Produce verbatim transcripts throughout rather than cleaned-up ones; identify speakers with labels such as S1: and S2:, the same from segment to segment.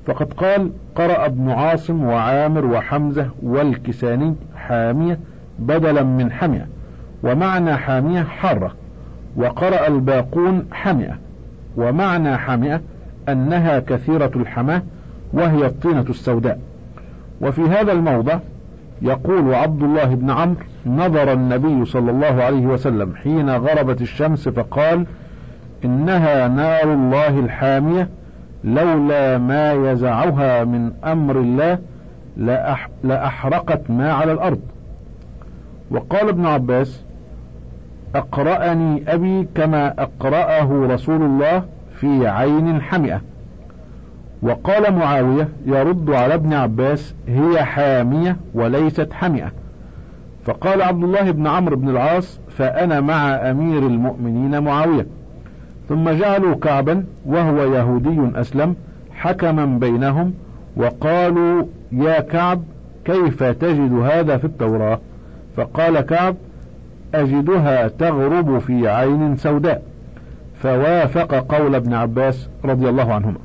S1: فقد قال: قرأ ابن عاصم وعامر وحمزة والكساني حامية بدلا من حمية، ومعنى حامية حارة. وقرأ الباقون حمئة، ومعنى حمئة أنها كثيرة الحماة وهي الطينة السوداء. وفي هذا الموضع يقول عبد الله بن عمرو: نظر النبي صلى الله عليه وسلم حين غربت الشمس فقال: إنها نار الله الحامية، لولا ما يزعها من أمر الله لأح لأحرقت ما على الأرض. وقال ابن عباس: أقرأني أبي كما أقرأه رسول الله في عين حمئة. وقال معاوية يرد على ابن عباس: هي حامية وليست حمئة. فقال عبد الله بن عمرو بن العاص: فأنا مع أمير المؤمنين معاوية. ثم جعلوا كعبا وهو يهودي أسلم حكما بينهم، وقالوا: يا كعب، كيف تجد هذا في التوراة؟ فقال كعب: أجدها تغرب في عين سوداء. فوافق قول ابن عباس رضي الله عنهما.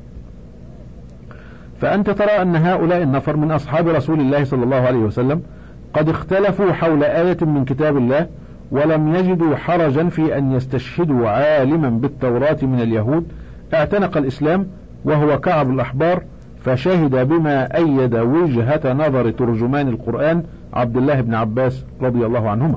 S1: فأنت ترى أن هؤلاء النفر من أصحاب رسول الله صلى الله عليه وسلم قد اختلفوا حول آية من كتاب الله، ولم يجدوا حرجا في أن يستشهدوا عالما بالتوراة من اليهود اعتنق الإسلام وهو كعب الأحبار، فشهد بما أيد وجهة نظر ترجمان القرآن عبد الله بن عباس رضي الله عنهما.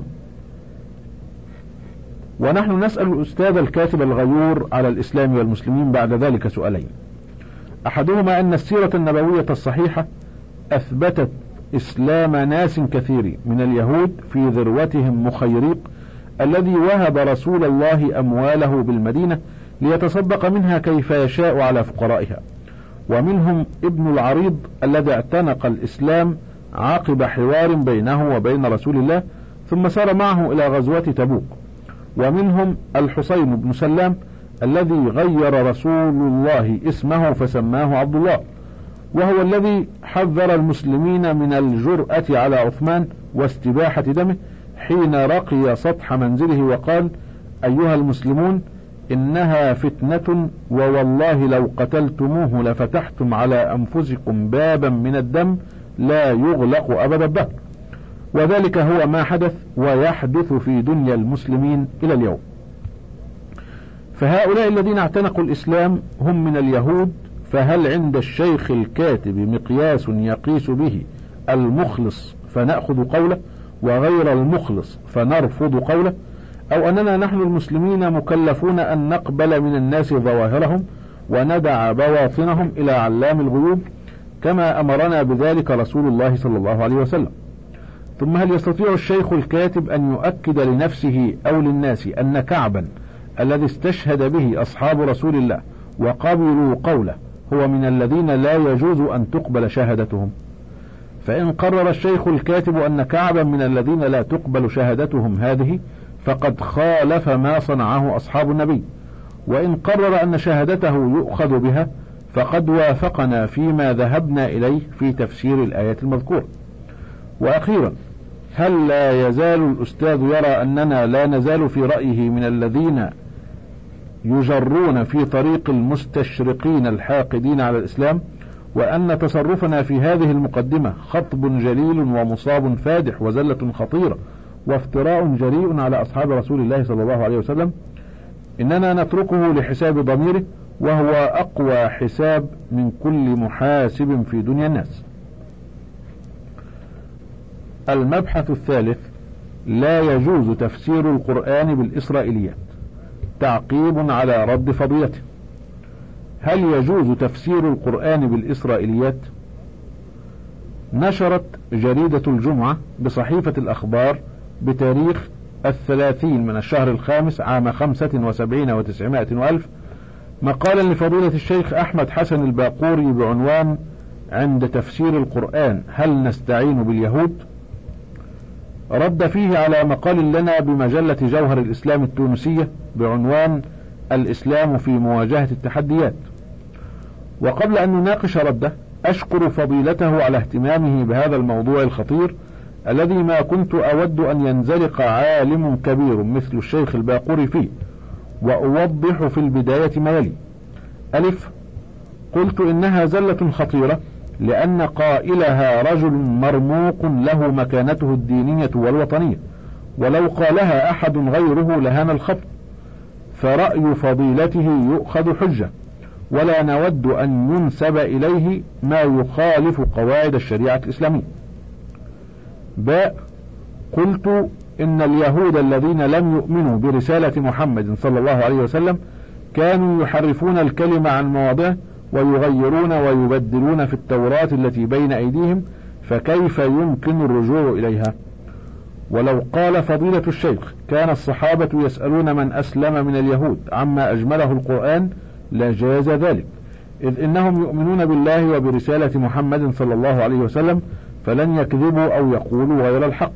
S1: ونحن نسأل الأستاذ الكاتب الغيور على الإسلام والمسلمين بعد ذلك سؤالين: أحدهما أن السيرة النبوية الصحيحة أثبتت إسلام ناس كثير من اليهود في ذروتهم مخيريق الذي وهب رسول الله أمواله بالمدينة ليتصدق منها كيف يشاء على فقرائها، ومنهم ابن العريض الذي اعتنق الإسلام عقب حوار بينه وبين رسول الله ثم سار معه إلى غزوة تبوك، ومنهم الحسين بن سلام الذي غير رسول الله اسمه فسماه عبد الله، وهو الذي حذر المسلمين من الجرأة على عثمان واستباحة دمه حين رقي سطح منزله وقال: أيها المسلمون، إنها فتنة، ووالله لو قتلتموه لفتحتم على أنفسكم بابا من الدم لا يغلق أبد الدهر. وذلك هو ما حدث ويحدث في دنيا المسلمين إلى اليوم. فهؤلاء الذين اعتنقوا الإسلام هم من اليهود، فهل عند الشيخ الكاتب مقياس يقيس به المخلص فنأخذ قوله وغير المخلص فنرفض قوله، أو أننا نحن المسلمين مكلفون أن نقبل من الناس ظواهرهم وندع بواطنهم إلى علام الغيوب كما أمرنا بذلك رسول الله صلى الله عليه وسلم؟ ثم هل يستطيع الشيخ الكاتب أن يؤكد لنفسه أو للناس أن كعبا الذي استشهد به أصحاب رسول الله وقبلوا قوله هو من الذين لا يجوز أن تقبل شهادتهم؟ فإن قرر الشيخ الكاتب أن كعبا من الذين لا تقبل شهادتهم هذه فقد خالف ما صنعه أصحاب النبي، وإن قرر أن شهادته يؤخذ بها فقد وافقنا فيما ذهبنا إليه في تفسير الآية المذكورة. وأخيرا، هل لا يزال الأستاذ يرى أننا لا نزال في رأيه من الذين يجرون في طريق المستشرقين الحاقدين على الإسلام، وأن تصرفنا في هذه المقدمة خطب جليل ومصاب فادح وزلة خطيرة وافتراء جريء على أصحاب رسول الله صلى الله عليه وسلم؟ إننا نتركه لحساب ضميره، وهو أقوى حساب من كل محاسب في دنيا الناس. المبحث الثالث: لا يجوز تفسير القرآن بالإسرائيليات، تعقيب على رد فضيلته. هل يجوز تفسير القرآن بالإسرائيليات؟ نشرت جريدة الجمعة بصحيفة الأخبار بتاريخ الثلاثين من الشهر الخامس عام خمسة وسبعين وتسعمائة وألف مقالا لفضيلة الشيخ أحمد حسن الباقوري بعنوان: عند تفسير القرآن هل نستعين باليهود؟ رد فيه على مقال لنا بمجلة جوهر الإسلام التونسية بعنوان: الإسلام في مواجهة التحديات. وقبل أن نناقش رده، أشكر فضيلته على اهتمامه بهذا الموضوع الخطير الذي ما كنت أود أن ينزلق عالم كبير مثل الشيخ الباقوري فيه. وأوضح في البداية ما يلي: ألف، قلت إنها زلة خطيرة، لأن قائلها رجل مرموق له مكانته الدينية والوطنية، ولو قالها أحد غيره لهان الخطأ، فرأي فضيلته يؤخذ حجة، ولا نود أن ينسب إليه ما يخالف قواعد الشريعة الإسلامية. باء قلت إن اليهود الذين لم يؤمنوا برسالة محمد صلى الله عليه وسلم كانوا يحرفون الكلمة عن مواضعه ويغيرون ويبدلون في التوراة التي بين أيديهم، فكيف يمكن الرجوع إليها؟ ولو قال فضيلة الشيخ كان الصحابة يسألون من أسلم من اليهود عما أجمله القرآن لجاز ذلك، إذ إنهم يؤمنون بالله وبرسالة محمد صلى الله عليه وسلم، فلن يكذبوا أو يقولوا غير الحق.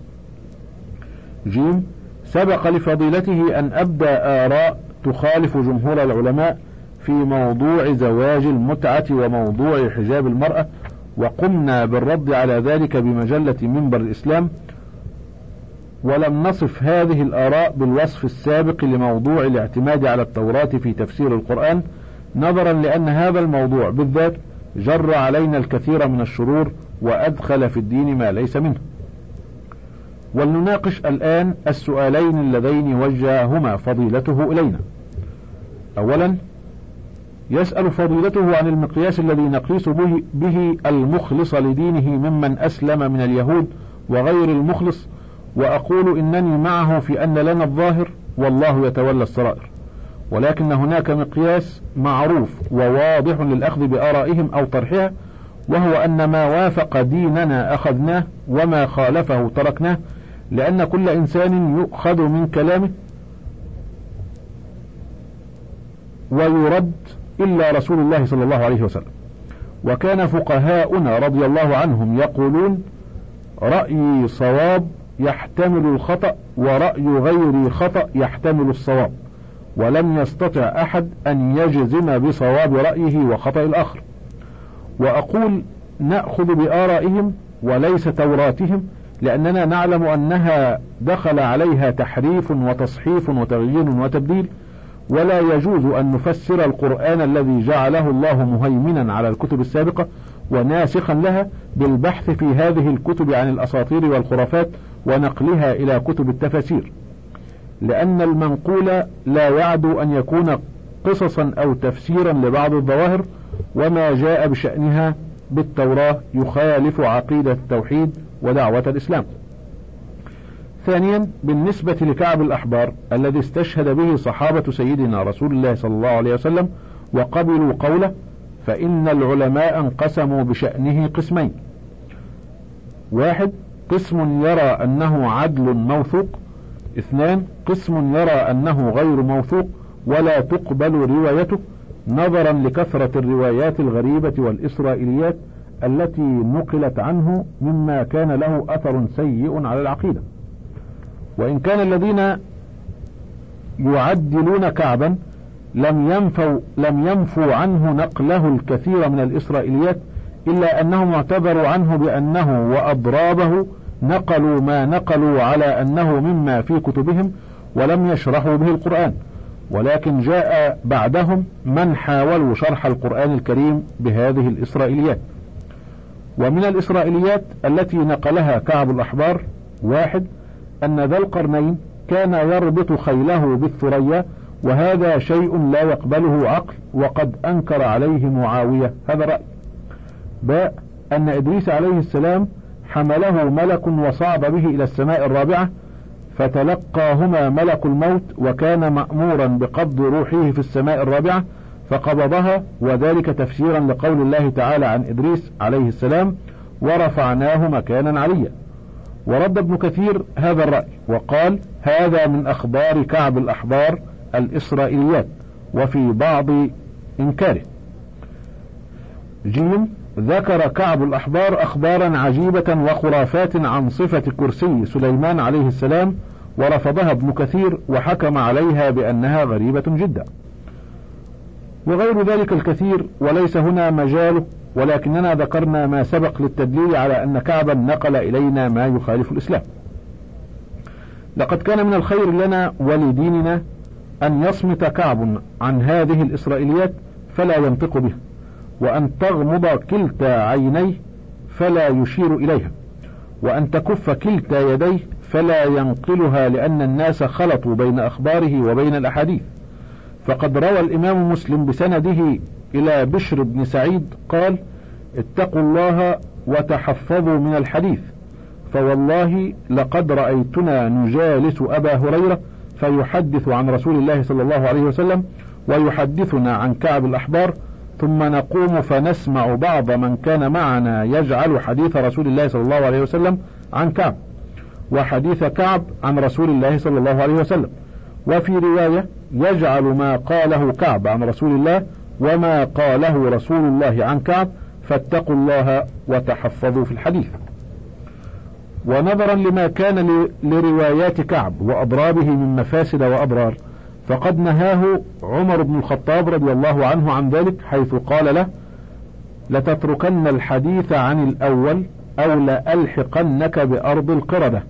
S1: جيم سبق لفضيلته أن أبدى آراء تخالف جمهور العلماء في موضوع زواج المتعة وموضوع حجاب المرأة، وقمنا بالرد على ذلك بمجلة منبر الإسلام، ولم نصف هذه الآراء بالوصف السابق لموضوع الاعتماد على التوراة في تفسير القرآن، نظرا لأن هذا الموضوع بالذات جر علينا الكثير من الشرور وأدخل في الدين ما ليس منه. ولنناقش الآن السؤالين اللذين وجههما فضيلته إلينا. أولا، يسأل فضيلته عن المقياس الذي نقيس به, به المخلص لدينه ممن أسلم من اليهود وغير المخلص، وأقول إنني معه في أن لنا الظاهر والله يتولى السرائر، ولكن هناك مقياس معروف وواضح للأخذ بآرائهم أو طرحها، وهو أن ما وافق ديننا أخذناه وما خالفه تركناه، لأن كل إنسان يؤخذ من كلامه ويرد إلا رسول الله صلى الله عليه وسلم. وكان فقهاؤنا رضي الله عنهم يقولون: رأيي صواب يحتمل الخطأ، ورأي غيري خطأ يحتمل الصواب، ولم يستطع أحد أن يجزم بصواب رأيه وخطأ الآخر. وأقول نأخذ بآرائهم وليس توراتهم، لأننا نعلم أنها دخل عليها تحريف وتصحيف وتغيير وتبديل، ولا يجوز أن نفسر القرآن الذي جعله الله مهيمنا على الكتب السابقة وناسخا لها بالبحث في هذه الكتب عن الأساطير والخرافات ونقلها إلى كتب التفاسير، لأن المنقول لا يعدو أن يكون قصصا أو تفسيرا لبعض الظواهر، وما جاء بشأنها بالتوراة يخالف عقيدة التوحيد ودعوة الإسلام. ثانيا، بالنسبة لكعب الأحبار الذي استشهد به صحابة سيدنا رسول الله صلى الله عليه وسلم وقبلوا قوله، فإن العلماء انقسموا بشأنه قسمين: واحد، قسم يرى أنه عدل موثوق، اثنان، قسم يرى أنه غير موثوق ولا تقبل روايته، نظرا لكثرة الروايات الغريبة والإسرائيليات التي نقلت عنه مما كان له أثر سيء على العقيدة. وإن كان الذين يعدلون كعبا لم ينفوا, لم ينفوا عنه نقله الكثير من الإسرائيليات، إلا أنهم اعتبروا عنه بأنه وأضرابه نقلوا ما نقلوا على أنه مما في كتبهم ولم يشرحوا به القرآن، ولكن جاء بعدهم من حاولوا شرح القرآن الكريم بهذه الإسرائيليات. ومن الإسرائيليات التي نقلها كعب الأحبار: واحد، أن ذا القرنين كان يربط خيله بالثريا، وهذا شيء لا يقبله عقل، وقد أنكر عليه معاوية هذا رأي. باء، أن إدريس عليه السلام حمله ملك وصعد به إلى السماء الرابعة، فتلقاهما ملك الموت، وكان مأمورا بقبض روحه في السماء الرابعة فقبضها، وذلك تفسيرا لقول الله تعالى عن إدريس عليه السلام: ورفعناه مكانا عليا. ورد ابن كثير هذا الرأي وقال: هذا من أخبار كعب الأحبار الإسرائيليات، وفي بعض إنكاره. جيم، ذكر كعب الأحبار أخبارا عجيبة وخرافات عن صفة كرسي سليمان عليه السلام، ورفضها ابن كثير وحكم عليها بأنها غريبة جدا، وغير ذلك الكثير وليس هنا مجاله، ولكننا ذكرنا ما سبق للتدليل على أن كعبا نقل إلينا ما يخالف الإسلام. لقد كان من الخير لنا ولديننا أن يصمت كعب عن هذه الإسرائيليات فلا ينطق به، وأن تغمض كلتا عينيه فلا يشير إليها، وأن تكف كلتا يديه فلا ينقلها، لأن الناس خلطوا بين أخباره وبين الأحاديث. فقد روى الإمام مسلم بسنده إلى بشر بن سعيد قال: اتقوا الله وتحفظوا من الحديث، فوالله لقد رأيتنا نجالس أبا هريرة فيحدث عن رسول الله صلى الله عليه وسلم ويحدثنا عن كعب الأحبار، ثم نقوم فنسمع بعض من كان معنا يجعل حديث رسول الله صلى الله عليه وسلم عن كعب، وحديث كعب عن رسول الله صلى الله عليه وسلم، وفي رواية يجعل ما قاله كعب عن رسول الله وما قاله رسول الله عن كعب، فاتقوا الله وتحفظوا في الحديث. ونظرا لما كان لروايات كعب وأضرابه من مفاسد وأضرار، فقد نهاه عمر بن الخطاب رضي الله عنه عن ذلك، حيث قال له: لتتركن الحديث عن الأول أو لألحقنك بأرض القردة.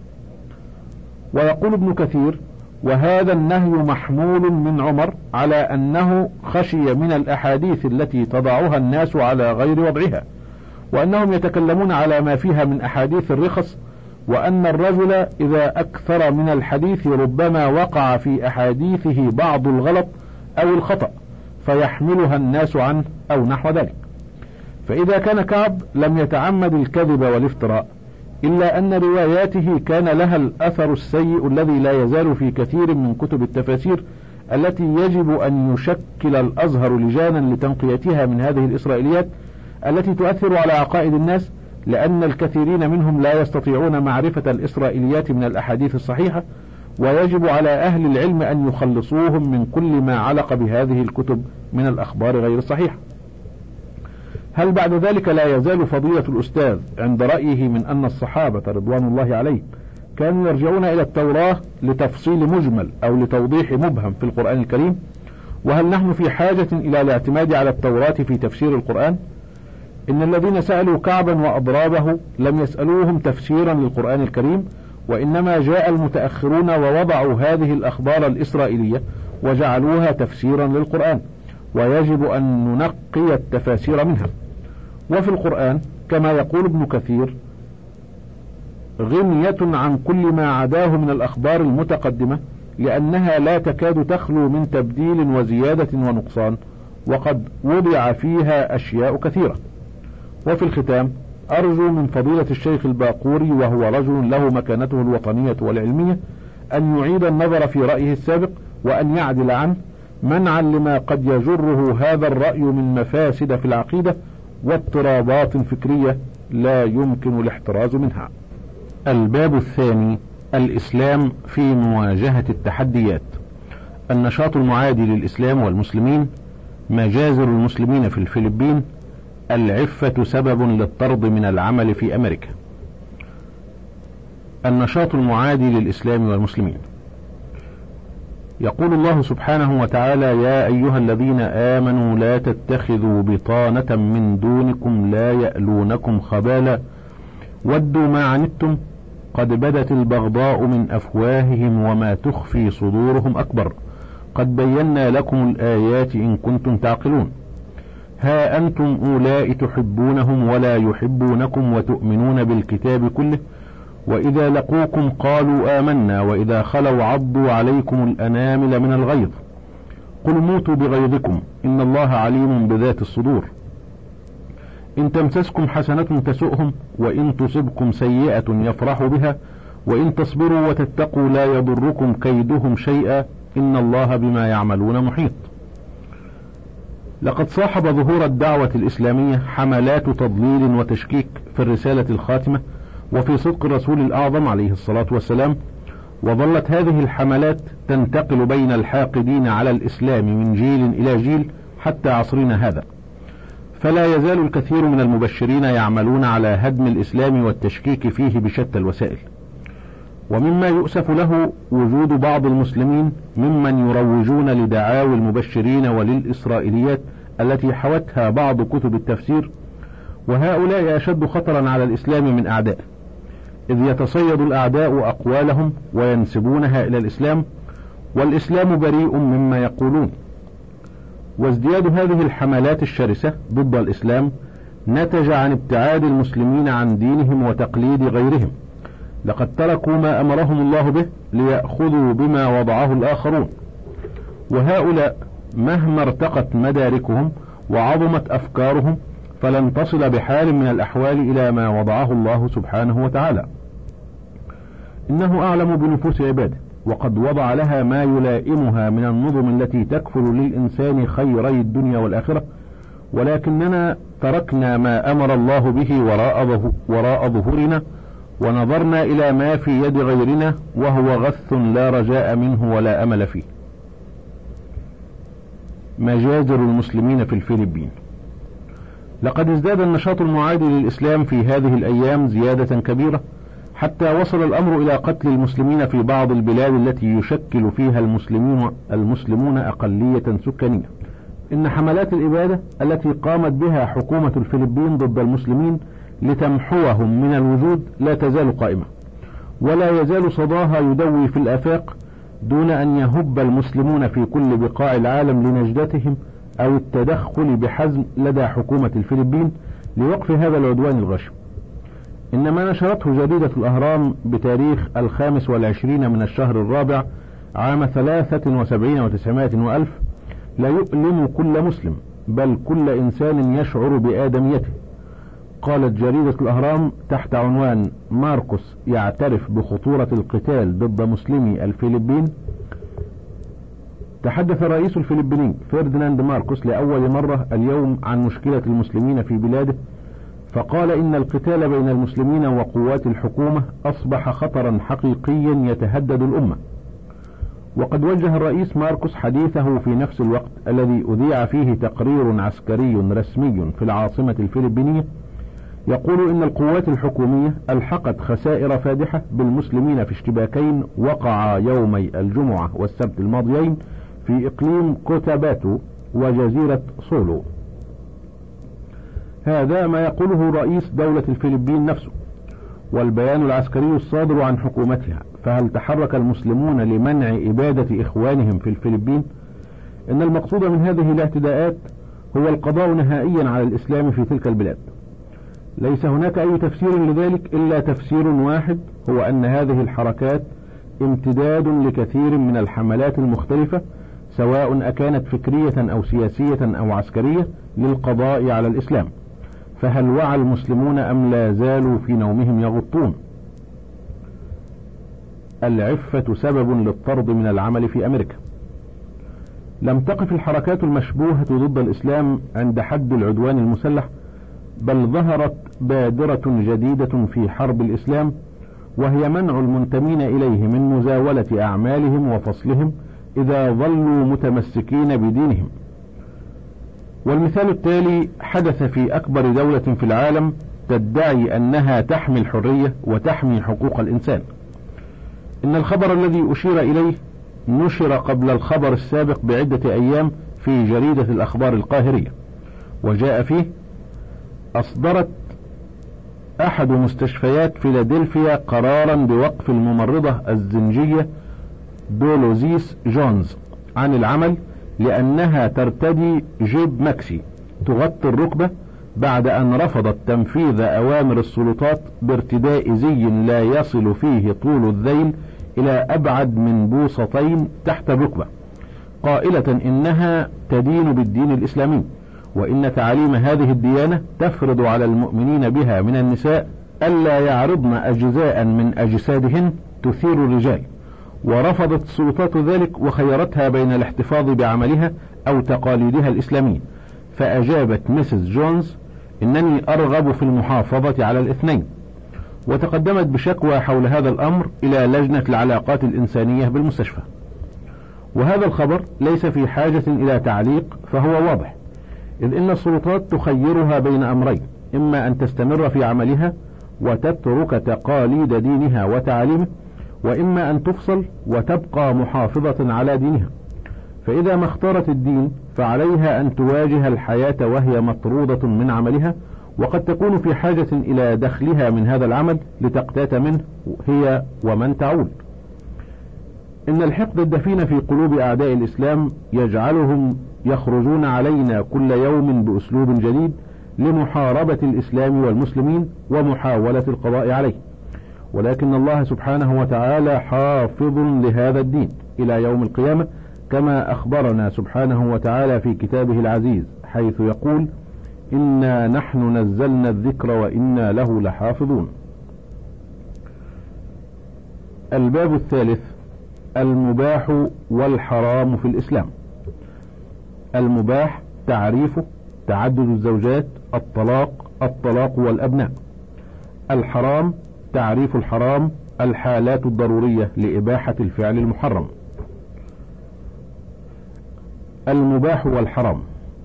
S1: ويقول ابن كثير: وهذا النهي محمول من عمر على أنه خشي من الأحاديث التي تضعها الناس على غير وضعها، وأنهم يتكلمون على ما فيها من أحاديث الرخص، وأن الرجل إذا أكثر من الحديث ربما وقع في أحاديثه بعض الغلط أو الخطأ فيحملها الناس عنه أو نحو ذلك. فإذا كان كعب لم يتعمد الكذب والافتراء، إلا أن رواياته كان لها الأثر السيء الذي لا يزال في كثير من كتب التفاسير التي يجب أن يشكل الأزهر لجانا لتنقيتها من هذه الإسرائيليات التي تؤثر على عقائد الناس، لأن الكثيرين منهم لا يستطيعون معرفة الإسرائيليات من الأحاديث الصحيحة، ويجب على أهل العلم أن يخلصوهم من كل ما علق بهذه الكتب من الأخبار غير الصحيحة. هل بعد ذلك لا يزال فضيلة الأستاذ عند رأيه من أن الصحابة رضوان الله عليهم كانوا يرجعون إلى التوراة لتفصيل مجمل أو لتوضيح مبهم في القرآن الكريم؟ وهل نحن في حاجة إلى الاعتماد على التوراة في تفسير القرآن؟ إن الذين سألوا كعبا وأضرابه لم يسألوهم تفسيرا للقرآن الكريم، وإنما جاء المتأخرون ووضعوا هذه الأخبار الإسرائيلية وجعلوها تفسيرا للقرآن، ويجب أن ننقي التفاسير منها. وفي القرآن كما يقول ابن كثير: غنية عن كل ما عداه من الأخبار المتقدمة، لأنها لا تكاد تخلو من تبديل وزيادة ونقصان، وقد وضع فيها أشياء كثيرة. وفي الختام أرجو من فضيلة الشيخ الباقوري، وهو رجل له مكانته الوطنية والعلمية، أن يعيد النظر في رأيه السابق وأن يعدل عنه، منعا لما قد يجره هذا الرأي من مفاسد في العقيدة واضطرابات فكرية لا يمكن الاحتراز منها. الباب الثاني: الإسلام في مواجهة التحديات. النشاط المعادي للإسلام والمسلمين، مجازر المسلمين في الفلبين، العفة سبب للطرد من العمل في أمريكا. النشاط المعادي للإسلام والمسلمين. يقول الله سبحانه وتعالى: يا أيها الذين آمنوا لا تتخذوا بطانة من دونكم لا يألونكم خبالا ودوا ما عنتم قد بدت البغضاء من أفواههم وما تخفي صدورهم أكبر قد بينا لكم الآيات إن كنتم تعقلون. ها أنتم أولئك تحبونهم ولا يحبونكم وتؤمنون بالكتاب كله، وإذا لقوكم قالوا آمنا وإذا خلوا عضوا عليكم الأنامل من الغيظ قل موتوا بغيظكم إن الله عليم بذات الصدور. إن تمسسكم حسنة تسؤهم وإن تصبكم سيئة يفرحوا بها وإن تصبروا وتتقوا لا يضركم كيدهم شيئا إن الله بما يعملون محيط. لقد صاحب ظهور الدعوة الإسلامية حملات تضليل وتشكيك في الرسالة الخاتمة وفي صدق الرسول الأعظم عليه الصلاة والسلام، وظلت هذه الحملات تنتقل بين الحاقدين على الإسلام من جيل إلى جيل حتى عصرنا هذا، فلا يزال الكثير من المبشرين يعملون على هدم الإسلام والتشكيك فيه بشتى الوسائل. ومما يؤسف له وجود بعض المسلمين ممن يروجون لدعاوى المبشرين وللإسرائيليات التي حوتها بعض كتب التفسير، وهؤلاء أشد خطرا على الإسلام من أعدائه، إذ يتصيد الأعداء أقوالهم وينسبونها إلى الإسلام، والإسلام بريء مما يقولون. وازدياد هذه الحملات الشرسة ضد الإسلام نتج عن ابتعاد المسلمين عن دينهم وتقليد غيرهم، لقد تركوا ما أمرهم الله به ليأخذوا بما وضعه الآخرون، وهؤلاء مهما ارتقت مداركهم وعظمت أفكارهم فلن تصل بحال من الأحوال إلى ما وضعه الله سبحانه وتعالى. إنه أعلم بنفوس عباده، وقد وضع لها ما يلائمها من النظم التي تكفل للإنسان خيري الدنيا والآخرة، ولكننا تركنا ما أمر الله به وراء, وراء ظهورنا، ونظرنا إلى ما في يد غيرنا وهو غث لا رجاء منه ولا أمل فيه. مجازر المسلمين في الفلبين. لقد ازداد النشاط المعادي للإسلام في هذه الأيام زيادة كبيرة، حتى وصل الأمر إلى قتل المسلمين في بعض البلاد التي يشكل فيها المسلمون, المسلمون أقلية سكانية. إن حملات الإبادة التي قامت بها حكومة الفلبين ضد المسلمين لتمحوهم من الوجود لا تزال قائمة، ولا يزال صداها يدوي في الآفاق دون أن يهب المسلمون في كل بقاع العالم لنجدتهم أو التدخل بحزم لدى حكومة الفلبين لوقف هذا العدوان الغاشم. إنما نشرته جريدة الأهرام بتاريخ الخامس والعشرين من الشهر الرابع عام ثلاثة وسبعين وتسعمائة وألف لا يؤلم كل مسلم بل كل إنسان يشعر بآدميته. قالت جريدة الأهرام تحت عنوان ماركوس يعترف بخطورة القتال ضد مسلمي الفلبين: تحدث رئيس الفلبيني فرديناند ماركوس لأول مرة اليوم عن مشكلة المسلمين في بلاده، فقال إن القتال بين المسلمين وقوات الحكومة أصبح خطرا حقيقيا يتهدد الأمة. وقد وجه الرئيس ماركوس حديثه في نفس الوقت الذي أذيع فيه تقرير عسكري رسمي في العاصمة الفلبينية يقول إن القوات الحكومية ألحقت خسائر فادحة بالمسلمين في اشتباكين وقعا يومي الجمعة والسبت الماضيين في إقليم كوتاباتو وجزيرة سولو. هذا ما يقوله رئيس دولة الفلبين نفسه، والبيان العسكري الصادر عن حكومتها. فهل تحرك المسلمون لمنع إبادة إخوانهم في الفلبين؟ إن المقصود من هذه الاعتداءات هو القضاء نهائيا على الإسلام في تلك البلاد. ليس هناك أي تفسير لذلك إلا تفسير واحد، هو أن هذه الحركات امتداد لكثير من الحملات المختلفة سواء أكانت فكرية أو سياسية أو عسكرية للقضاء على الإسلام. فهل وعى المسلمون أم لا زالوا في نومهم يغطون؟ العفة سبب للطرد من العمل في أمريكا. لم تقف الحركات المشبوهة ضد الإسلام عند حد العدوان المسلح، بل ظهرت بادرة جديدة في حرب الإسلام، وهي منع المنتمين إليه من مزاولة أعمالهم وفصلهم إذا ظلوا متمسكين بدينهم. والمثال التالي حدث في أكبر دولة في العالم تدعي أنها تحمي الحرية وتحمي حقوق الإنسان. إن الخبر الذي أشير إليه نشر قبل الخبر السابق بعدة أيام في جريدة الأخبار القاهرية، وجاء فيه: أصدرت أحد مستشفيات فيلادلفيا قرارا بوقف الممرضة الزنجية دولوزيس جونز عن العمل لأنها ترتدي جيب ماكسي تغطي الركبة بعد أن رفضت تنفيذ أوامر السلطات بارتداء زي لا يصل فيه طول الذيل إلى أبعد من بوصتين تحت الركبة، قائلة إنها تدين بالدين الإسلامي، وإن تعاليم هذه الديانة تفرض على المؤمنين بها من النساء ألا يعرضن أجزاء من أجسادهن تثير الرجال. ورفضت السلطات ذلك وخيرتها بين الاحتفاظ بعملها أو تقاليدها الإسلامية، فأجابت ميسيس جونز: إنني أرغب في المحافظة على الاثنين. وتقدمت بشكوى حول هذا الأمر إلى لجنة العلاقات الإنسانية بالمستشفى. وهذا الخبر ليس في حاجة إلى تعليق، فهو واضح، إذ إن السلطات تخيرها بين أمرين: إما أن تستمر في عملها وتترك تقاليد دينها وتعاليمه، وإما أن تفصل وتبقى محافظة على دينها. فإذا ما اختارت الدين فعليها أن تواجه الحياة وهي مطرودة من عملها، وقد تكون في حاجة إلى دخلها من هذا العمل لتقتات منه هي ومن تعول. إن الحقد الدفين في قلوب أعداء الإسلام يجعلهم يخرجون علينا كل يوم بأسلوب جديد لمحاربة الإسلام والمسلمين ومحاولة القضاء عليه، ولكن الله سبحانه وتعالى حافظ لهذا الدين إلى يوم القيامة، كما أخبرنا سبحانه وتعالى في كتابه العزيز حيث يقول: إنا نحن نزلنا الذكر وإنا له لحافظون. الباب الثالث: المباح والحرام في الإسلام. المباح تعريفه: تعدد الزوجات، الطلاق، الطلاق والأبناء. الحرام تعريف الحرام: الحالات الضرورية لإباحة الفعل المحرم. المباح والحرام.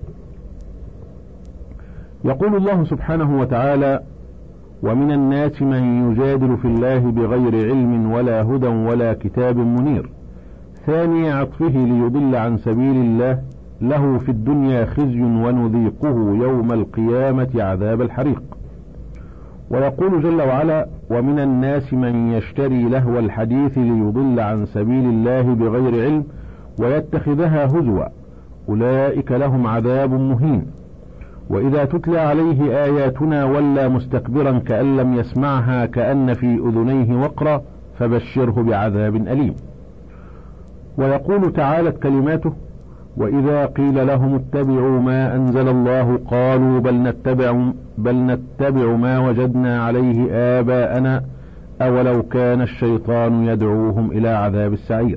S1: يقول الله سبحانه وتعالى: ومن الناس من يجادل في الله بغير علم ولا هدى ولا كتاب منير، ثاني عطفه ليضل عن سبيل الله، له في الدنيا خزي ونذيقه يوم القيامة عذاب الحريق. ويقول جل وعلا: ومن الناس من يشتري لهو الحديث ليضل عن سبيل الله بغير علم ويتخذها هزوا، أولئك لهم عذاب مهين. وإذا تتلى عليه آياتنا ولى مستكبرا كأن لم يسمعها كأن في أذنيه وقرا، فبشره بعذاب أليم. ويقول تعالت كلماته: وإذا قيل لهم اتبعوا ما أنزل الله قالوا بل نتبع, بل نتبع ما وجدنا عليه آباءنا أولو كان الشيطان يدعوهم إلى عذاب السعير.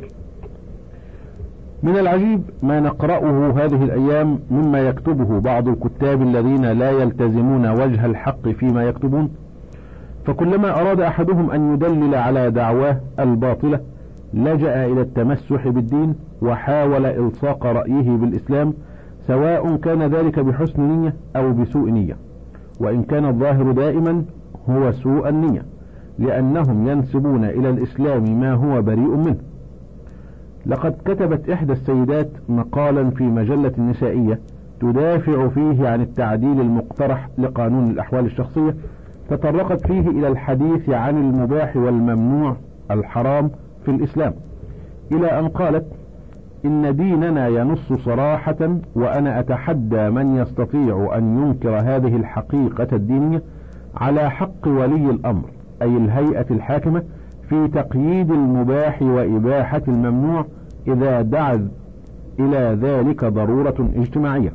S1: من العجيب ما نقرأه هذه الأيام مما يكتبه بعض الكتاب الذين لا يلتزمون وجه الحق فيما يكتبون، فكلما أراد أحدهم أن يدلل على دعواه الباطلة لجأ إلى التمسح بالدين وحاول إلصاق رأيه بالإسلام، سواء كان ذلك بحسن نية أو بسوء نية، وإن كان الظاهر دائما هو سوء النية، لأنهم ينسبون إلى الإسلام ما هو بريء منه. لقد كتبت إحدى السيدات مقالا في مجلة نسائية تدافع فيه عن التعديل المقترح لقانون الأحوال الشخصية، تطرقت فيه إلى الحديث عن المباح والممنوع الحرام في الإسلام، إلى أن قالت: إن ديننا ينص صراحة، وأنا أتحدى من يستطيع أن ينكر هذه الحقيقة الدينية على حق ولي الأمر أي الهيئة الحاكمة في تقييد المباح وإباحة الممنوع إذا دعت إلى ذلك ضرورة اجتماعية.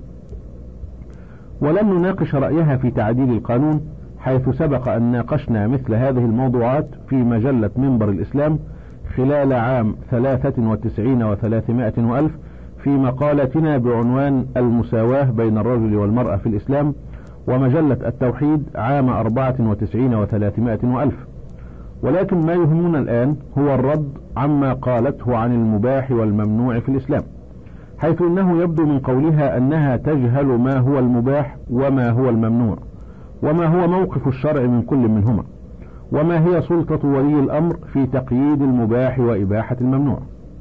S1: ولم نناقش رأيها في تعديل القانون، حيث سبق أن ناقشنا مثل هذه الموضوعات في مجلة منبر الإسلام خلال عام ثلاثة وتسعين وثلاثمائة وألف في مقالتنا بعنوان المساواة بين الرجل والمرأة في الإسلام، ومجلة التوحيد عام أربعة وتسعين وثلاثمائة وألف. ولكن ما يهمنا الآن هو الرد عما قالته عن المباح والممنوع في الإسلام، حيث إنه يبدو من قولها أنها تجهل ما هو المباح وما هو الممنوع، وما هو موقف الشرع من كل منهما، وما هي سلطة ولي الأمر في تقييد المباح وإباحة الممنوع.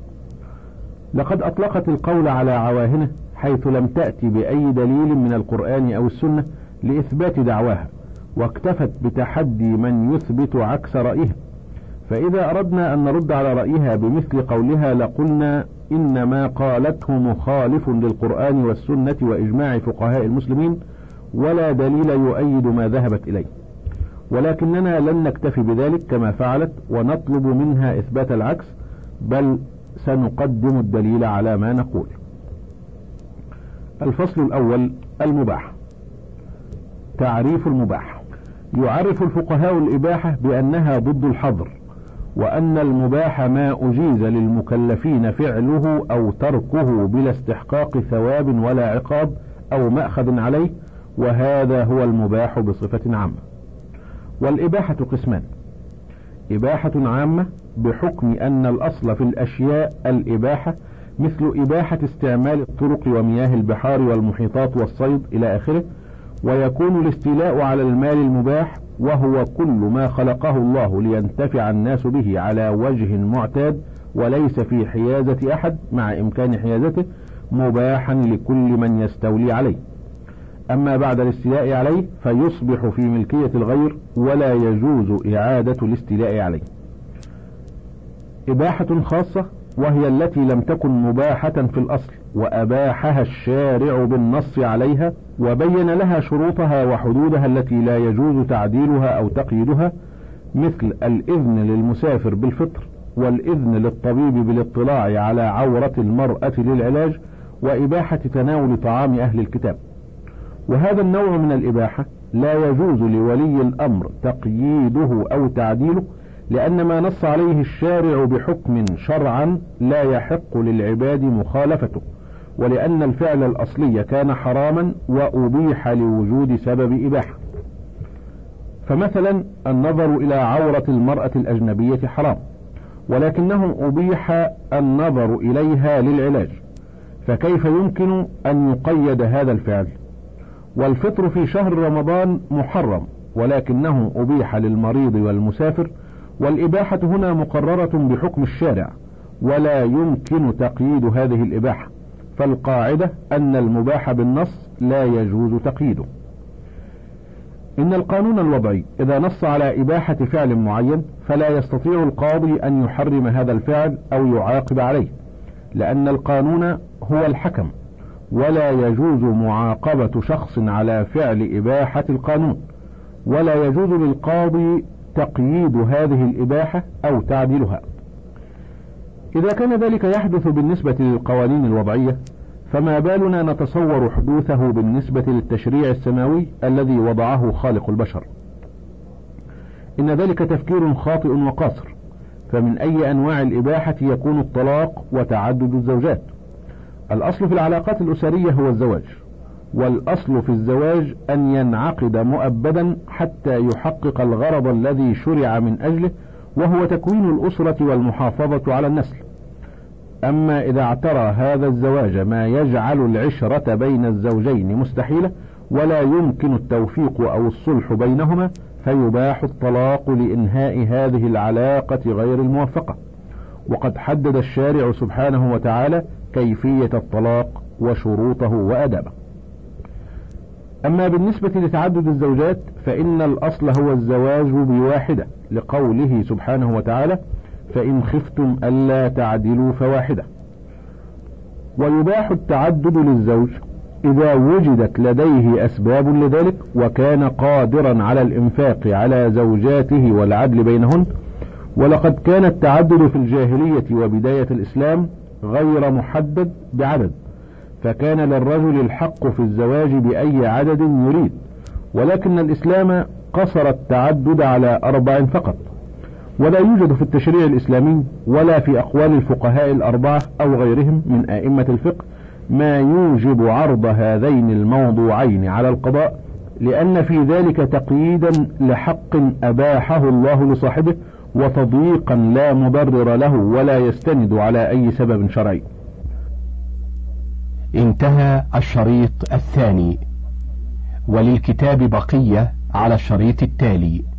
S1: لقد أطلقت القول على عواهنه، حيث لم تأتي بأي دليل من القرآن أو السنة لإثبات دعواها، واكتفت بتحدي من يثبت عكس رأيها. فإذا أردنا أن نرد على رأيها بمثل قولها لقلنا إن ما قالته مخالف للقرآن والسنة وإجماع فقهاء المسلمين، ولا دليل يؤيد ما ذهبت إليه. ولكننا لن نكتفي بذلك كما فعلت ونطلب منها إثبات العكس، بل سنقدم الدليل على ما نقول. الفصل الأول: المباح. تعريف المباح. يعرف الفقهاء الإباحة بأنها ضد الحظر، وأن المباح ما أجيز للمكلفين فعله أو تركه بلا استحقاق ثواب ولا عقاب أو مأخذ عليه، وهذا هو المباح بصفة عامة. والإباحة قسمان: إباحة عامة بحكم أن الأصل في الأشياء الإباحة، مثل إباحة استعمال الطرق ومياه البحار والمحيطات والصيد إلى آخره، ويكون الاستيلاء على المال المباح، وهو كل ما خلقه الله لينتفع الناس به على وجه معتاد وليس في حيازة أحد مع إمكان حيازته، مباحا لكل من يستولي عليه. أما بعد الاستيلاء عليه فيصبح في ملكية الغير ولا يجوز إعادة الاستيلاء عليه. إباحة خاصة وهي التي لم تكن مباحة في الأصل وأباحها الشارع بالنص عليها وبين لها شروطها وحدودها التي لا يجوز تعديلها أو تقييدها، مثل الإذن للمسافر بالفطر، والإذن للطبيب بالاطلاع على عورة المرأة للعلاج، وإباحة تناول طعام أهل الكتاب. وهذا النوع من الإباحة لا يجوز لولي الأمر تقييده أو تعديله، لأن ما نص عليه الشارع بحكم شرعا لا يحق للعباد مخالفته، ولأن الفعل الأصلي كان حراما وأبيح لوجود سبب إباحة. فمثلا النظر إلى عورة المرأة الأجنبية حرام، ولكنه أبيح النظر إليها للعلاج، فكيف يمكن أن يقيد هذا الفعل؟ والفطر في شهر رمضان محرم، ولكنه أبيح للمريض والمسافر، والإباحة هنا مقررة بحكم الشارع، ولا يمكن تقييد هذه الإباحة، فالقاعدة أن المباح بالنص لا يجوز تقييده. إن القانون الوضعي إذا نص على إباحة فعل معين فلا يستطيع القاضي أن يحرم هذا الفعل أو يعاقب عليه، لأن القانون هو الحكم، ولا يجوز معاقبة شخص على فعل إباحة القانون، ولا يجوز للقاضي تقييد هذه الإباحة أو تعديلها. إذا كان ذلك يحدث بالنسبة للقوانين الوضعية، فما بالنا نتصور حدوثه بالنسبة للتشريع السماوي الذي وضعه خالق البشر؟ إن ذلك تفكير خاطئ وقاصر، فمن أي أنواع الإباحة يكون الطلاق وتعدد الزوجات؟ الأصل في العلاقات الأسرية هو الزواج، والأصل في الزواج أن ينعقد مؤبدا حتى يحقق الغرض الذي شرع من أجله، وهو تكوين الأسرة والمحافظة على النسل. أما إذا اعترى هذا الزواج ما يجعل العشرة بين الزوجين مستحيلة ولا يمكن التوفيق أو الصلح بينهما، فيباح الطلاق لإنهاء هذه العلاقة غير الموفقة، وقد حدد الشارع سبحانه وتعالى كيفية الطلاق وشروطه وآدابه. أما بالنسبة لتعدد الزوجات فإن الأصل هو الزواج بواحدة، لقوله سبحانه وتعالى: فإن خفتم ألا تعدلوا فواحدة. ويباح التعدد للزوج إذا وجدت لديه أسباب لذلك، وكان قادرا على الإنفاق على زوجاته والعدل بينهن. ولقد كان التعدد في الجاهلية وبداية الإسلام غير محدد بعدد، فكان للرجل الحق في الزواج بأي عدد يريد، ولكن الإسلام قصر التعدد على أربع فقط. ولا يوجد في التشريع الإسلامي ولا في أقوال الفقهاء الأربعة أو غيرهم من أئمة الفقه ما يوجب عرض هذين الموضوعين على القضاء، لأن في ذلك تقييدا لحق أباحه الله لصاحبه، وتضييقا لا مبرر له ولا يستند على أي سبب شرعي.
S2: انتهى الشريط الثاني، وللكتاب بقية على الشريط التالي.